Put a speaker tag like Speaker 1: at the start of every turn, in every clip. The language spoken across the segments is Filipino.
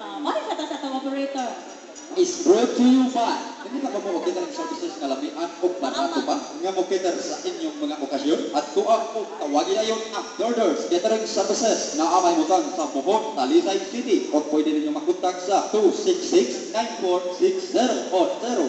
Speaker 1: Mari kata sa itong operator.
Speaker 2: Is brought to you by. Hindi na kamo kita ng services na lamian o barato pa nga mo kita sa inyong mga okasyon at tuwa o tawagin ayon ang Orders Catering Services na amay mutan sa Bohol, Talisay City o pwede ninyo makontak sa 266-9460 o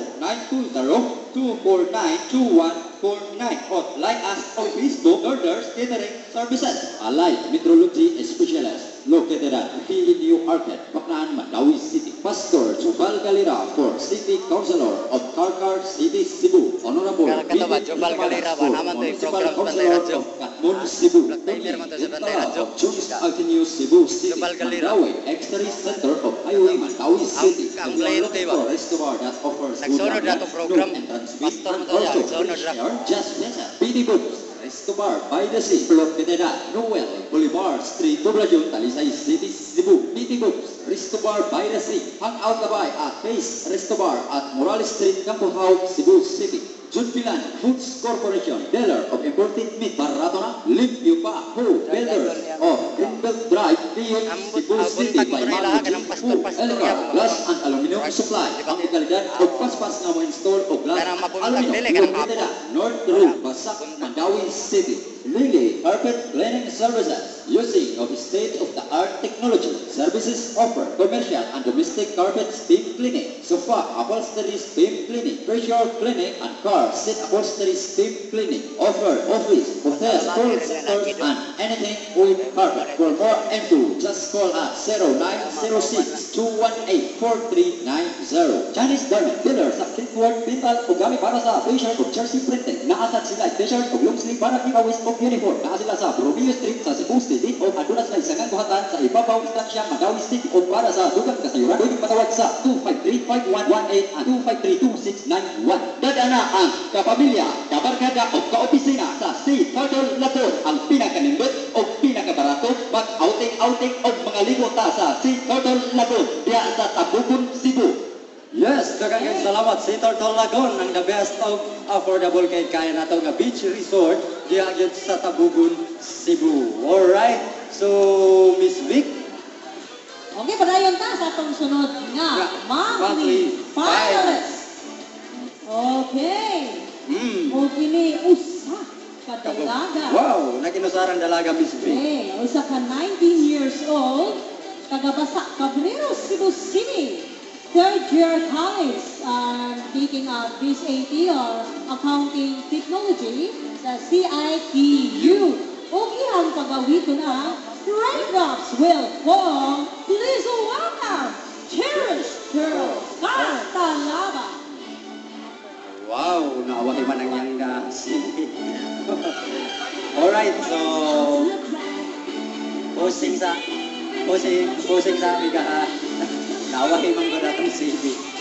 Speaker 2: 0920-249-2149 o like us on Facebook Orders Catering Services. Alay Metrology Specialist located at PNU Arcade, Bacnaan, Mandawi City. Pastor Jubal Galera for City Councilor of Karkar City, Cebu. Honorable
Speaker 3: Jubal Galera ba naman to yung program sa Bantay Radyo.
Speaker 2: Katmon, Cebu.
Speaker 3: Timer man to sa Bantay Radyo.
Speaker 2: Julius Avenue, Cebu City.
Speaker 3: Jubal Galera.
Speaker 2: Mandawi, X-ray Center of Highway, Mandawi City.
Speaker 3: Ang kliyente ba?
Speaker 2: Restaurant that offers
Speaker 3: Nagsunod na itong program. Pastor mo to yan. Nagsunod na.
Speaker 2: Just better. PD Books. Restobar by the Sea, located at Noel Boulevard Street, Poblacion, Talisay City, Cebu. PD Books, Restobar by the Sea. Hang out na by at Face Restobar at Morales Street, Campohao, Cebu City. Junpilan Foods Corporation, dealer of imported meat, barato na, limpyo pa, Ho, builders of Greenbelt Drive, Leon, Cebu City, by Manuel Fu, Elgar, Glass and Aluminum Supply. Ang kalidad o paspas nga mo install o glass at aluminum, located at North Road, Basak, Mandawi City. Lily Carpet Cleaning Services, using of state-of-the-art technology. Services offer commercial and domestic carpet steam cleaning, sofa upholstery steam cleaning, pressure cleaning, and car seat upholstery steam cleaning. Offer office, hotel, call centers, and anything with carpet. For more info, just call us 0906-218-4390. Chinese Garment Dealer sa Clintworth, Pintal, o gamit para sa t-shirt o jersey printing. Naasat sila t-shirt o long sleeve para giveaways o uniform. Naa sila sa Romeo Street sa Cebu City o adulas na isangan buhatan sa ibabaw istansya Mandawi City o para sa dugang kasayuran. Pwede patawag sa 253-5118 at 253-2691. Dadana ang kapamilya, kabarkada o kaopisina sa Sea Turtle Lagoon. Ang pinakanindot o pinakabarato mag-outing-outing o mga ligo ta sa Sea Turtle Lagoon diya sa Tabugon, Cebu. Yes, daghang salamat sa Turtle Lagoon, ang the best of affordable kay kaya nato nga beach resort diya gyud sa Tabugon, Cebu. Alright, so Miss Vic.
Speaker 1: Okay, padayon ta sa itong sunod nga monthly finalist. Okay. O kini usa ka dalaga.
Speaker 2: Wow, nakinusarang dalaga Miss Vic.
Speaker 1: Okay, usa ka 19 years old, taga-Basak, Cabreros, Cebu City. Third year college, taking a BSAT or Accounting Technology sa CITU. Okay, ang pagawid ko na, raindrops will fall. Please welcome, Cherish Girl Cartalaba.
Speaker 2: Wow, naawahi man ang yang na Alright, so posing sa amiga ha. Naawahi man ko na itong CV.